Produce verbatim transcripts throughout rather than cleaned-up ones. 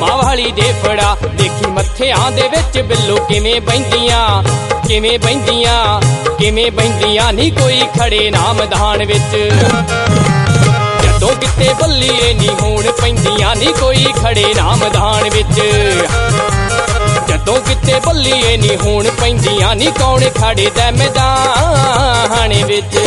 ਕੰਮਾਂ ਵਾਲੀ ਦੇ ਫੜਾ। ਦੇਖੀ ਮੱਥਿਆਂ ਦੇ ਵਿੱਚ ਬਿੱਲੋ ਕਿਵੇਂ ਬਹਿੰਦੀਆਂ, ਕਿਵੇਂ ਬਹਿੰਦੀਆਂ, ਕਿਵੇਂ ਬਹਿੰਦੀਆਂ ਨੀ ਕੋਈ ਖੜੇ ਨਾ ਮੈਦਾਨ ਵਿੱਚ। ਜਦੋਂ ਕਿਤੇ ਬੱਲੀਏ ਨੀ ਹੋਣ ਪੈਂਦੀਆਂ ਨੀ ਕੋਈ ਖੜੇ ਨਾ ਮੈਦਾਨ ਵਿੱਚ। ਜਦੋਂ ਕਿਤੇ ਬੱਲੀਏ ਨੀ ਹੋਣ ਪੈਂਦੀਆਂ ਨੀ ਕੌਣ ਖੜੇ ਦਾ ਮੈਦਾਨ ਵਿੱਚ।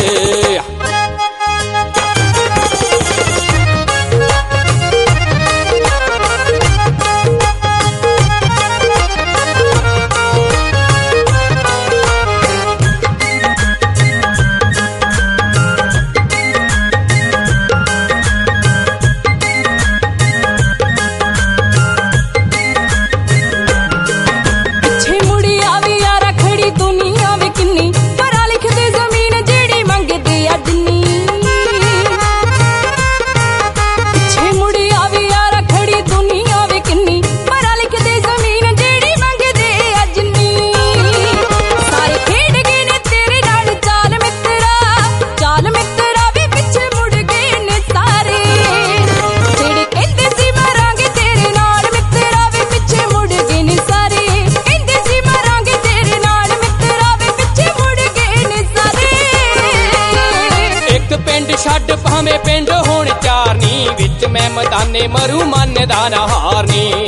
ਛੱਡ ਭਾਵੇਂ ਪਿੰਡ ਹੋਣ ਚਾਰਨੀ ਵਿੱਚ ਮੈਂ ਮੈਦਾਨੇ ਮਰੂ ਮੰਨਦਾ ਨਾ ਹਾਰਨੀ।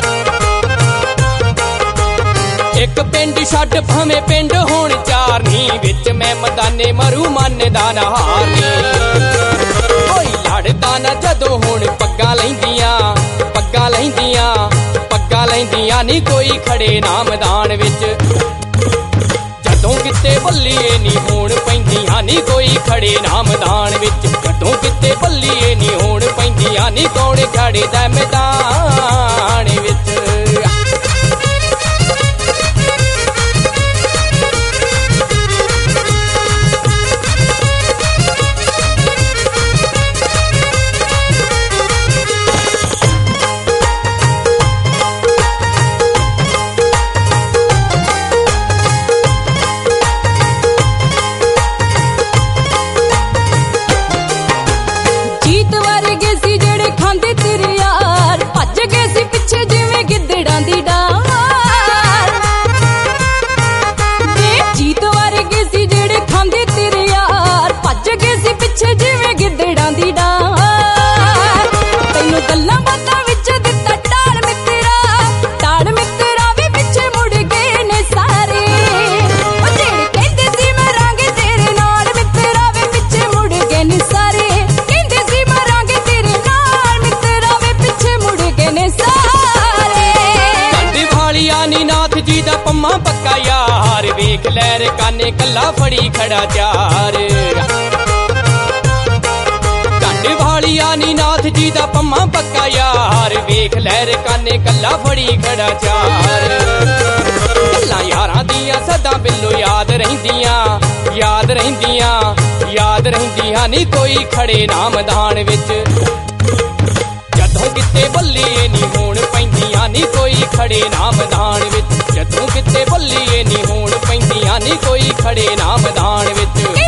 ਇੱਕ ਪਿੰਡ ਛੱਡ ਭਾਵੇਂ ਪਿੰਡ ਹੋਣ ਚਾਰਨੀ ਵਿੱਚ ਮੈਂ ਮੈਦਾਨੇ ਮਰੂ ਮੰਨਦਾ ਨਾ ਹਾਰਨੀ। ਕੋਈ ਲੜਦਾ ਨਾ ਜਦੋਂ ਹੁਣ ਪੱਗਾਂ ਲੈਂਦੀਆਂ, ਪੱਗਾਂ ਲੈਂਦੀਆਂ, ਪੱਗਾਂ ਲੈਂਦੀਆਂ ਨੀ ਕੋਈ ਖੜੇ ਨਾ ਮੈਦਾਨ ਵਿੱਚ। ਜਦੋਂ ਕਿਤੇ ਬੱਲੀਏ ਨੀ ਹੋਣ ਪੈਂਦੀਆਂ ਨੀ ਕੋਈ ਖੜੇ ਨਾ ਮੈਦਾਨ ਵਿੱਚ। ਜਦੋਂ ਕਿਤੇ ਬੱਲੀਏ ਨੀ ਹੋਣ ਪੈਂਦੀਆਂ ਨੀ ਕੌਣ ਖੜੇ ਦਾ ਮੈਦਾਨ ਵਿੱਚ। ਪੰਮਾ ਪੱਕਾ ਯਾਰ ਵੇਖ ਲੈ ਰਕਾਨੇ ਕੱਲਾ ਫੜੀ ਖੜਾ ਚਾਰ। ਢੰਡ ਵਾਲੀਆ ਨੀ ਨਾਥ ਜੀ ਦਾ ਪੰਮਾ ਪੱਕਾ ਯਾਰ ਵੇਖ ਲੈ ਰਕਾਨੇ ਕੱਲਾ ਫੜੀ ਖੜਾ ਚਾਰ। ਗੱਲਾਂ ਯਾਰਾਂ ਦੀਆਂ ਸਦਾ ਬਿੱਲੋ ਯਾਦ ਰਹਿੰਦੀਆਂ, ਯਾਦ ਰਹਿੰਦੀਆਂ, ਯਾਦ ਰਹਿੰਦੀਆਂ ਨੀ ਕੋਈ ਖੜੇ ਨਾ ਮੈਦਾਨ ਵਿੱਚ। ਜਦੋਂ ਕਿਤੇ ਬੱਲੀਏ ਨੀ ਹੋਣ ਪੈਂਦੀਆਂ ਨੀ ਕੋਈ ਖੜੇ ਨਾ ਮੈਦਾਨ ਵਿੱਚ। ਜਦੋਂ ਕਿਤੇ ਬੱਲੀਏ ਨੀ ਹੋਣ ਪੈਂਦੀਆਂ ਨੀ ਕੋਈ ਖੜੇ ਨਾ ਮੈਦਾਨ ਵਿੱਚ।